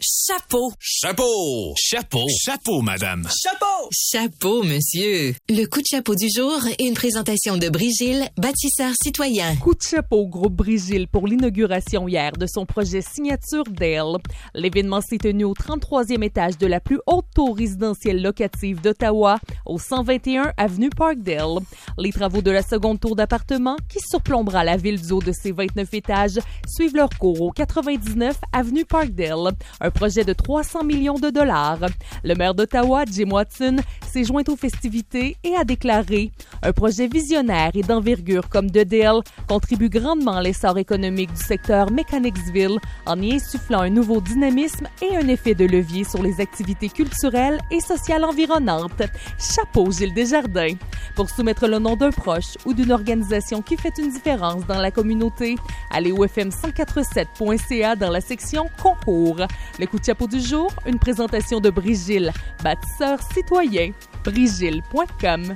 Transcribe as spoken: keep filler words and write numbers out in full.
Chapeau. Chapeau. Chapeau. Chapeau, madame. Chapeau. Chapeau, monsieur. Le coup de chapeau du jour est une présentation de Brigil, bâtisseur citoyen. Coup de chapeau, groupe Brigil, pour l'inauguration hier de son projet Signature Dale. L'événement s'est tenu au trente-troisième étage de la plus haute tour résidentielle locative d'Ottawa, au cent vingt et un avenue Parkdale. Les travaux de la seconde tour d'appartement, qui surplombera la ville du haut de ses vingt-neuf étages, suivent leur cours au quatre-vingt-dix-neuf avenue Parkdale. Un projet de trois cents millions de dollars. Le maire d'Ottawa, Jim Watson, s'est joint aux festivités et a déclaré « Un projet visionnaire et d'envergure comme de Dale contribue grandement à l'essor économique du secteur Mechanicsville en y insufflant un nouveau dynamisme et un effet de levier sur les activités culturelles et sociales environnantes. » Chapeau, Gilles Desjardins! Pour soumettre le nom d'un proche ou d'une organisation qui fait une différence dans la communauté, allez au f m cent quatre-vingt-sept point c a dans la section Concours. Le coup de chapeau du jour, une présentation de Brigil, bâtisseur citoyen. brigil point com.